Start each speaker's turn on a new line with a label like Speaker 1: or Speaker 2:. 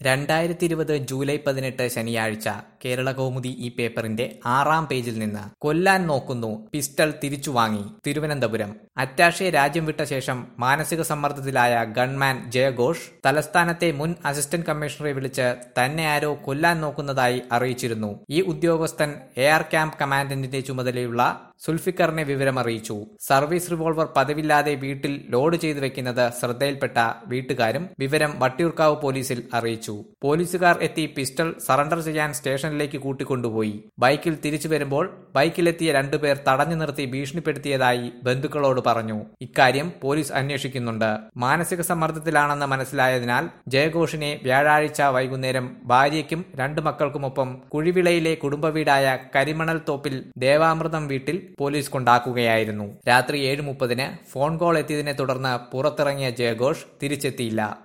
Speaker 1: 2020 July 18 ശനിയാഴ്ച കേരളകൗമുദി ഈ പേപ്പറിന്റെ 6-ാം പേജിൽ നിന്ന് കൊല്ലാൻ നോക്കുന്നു, പിസ്റ്റൾ തിരിച്ചു വാങ്ങി. തിരുവനന്തപുരം. അറ്റാഷെ രാജ്യം വിട്ട ശേഷം മാനസിക സമ്മർദ്ദത്തിലായ ഗൺമാൻ ജയഘോഷ് തലസ്ഥാനത്തെ മുൻ അസിസ്റ്റന്റ് കമ്മീഷണറെ വിളിച്ച് തന്നെ ആരോ കൊല്ലാൻ നോക്കുന്നതായി അറിയിച്ചിരുന്നു. ഈ ഉദ്യോഗസ്ഥൻ എയർ ക്യാമ്പ് കമാൻഡന്റിന്റെ ചുമതലയുള്ള സുൽഫിക്കറിനെ വിവരമറിയിച്ചു. സർവീസ് റിവോൾവർ പതിവില്ലാതെ വീട്ടിൽ ലോഡ് ചെയ്തു വെക്കുന്നത് ശ്രദ്ധയിൽപ്പെട്ട വീട്ടുകാരും വിവരം വട്ടിയൂർക്കാവ് പോലീസിൽ അറിയിച്ചു. പോലീസുകാർ എത്തി പിസ്റ്റൾ സറണ്ടർ ചെയ്യാൻ സ്റ്റേഷനിലേക്ക് കൂട്ടിക്കൊണ്ടുപോയി. ബൈക്കിൽ തിരിച്ചു വരുമ്പോൾ ബൈക്കിലെത്തിയ രണ്ടുപേർ തടഞ്ഞു നിർത്തി ഭീഷണിപ്പെടുത്തിയതായി ബന്ധുക്കളോട് പറഞ്ഞു. ഇക്കാര്യം പോലീസ് അന്വേഷിക്കുന്നുണ്ട്. മാനസിക സമ്മർദ്ദത്തിലാണെന്ന് മനസ്സിലായതിനാൽ ജയഘോഷിനെ വ്യാഴാഴ്ച വൈകുന്നേരം ഭാര്യയ്ക്കും 2 മക്കൾക്കുമൊപ്പം കുഴിവിളയിലെ കുടുംബവീടായ കരിമണൽ തോപ്പിൽ ദേവാമൃതം വീട്ടിൽ പോലീസ് കൊണ്ടാക്കുകയായിരുന്നു. രാത്രി 7:30 ഫോൺ കോൾ എത്തിയതിനെ തുടർന്ന് പുറത്തിറങ്ങിയ ജയഘോഷ് തിരിച്ചെത്തിയില്ല.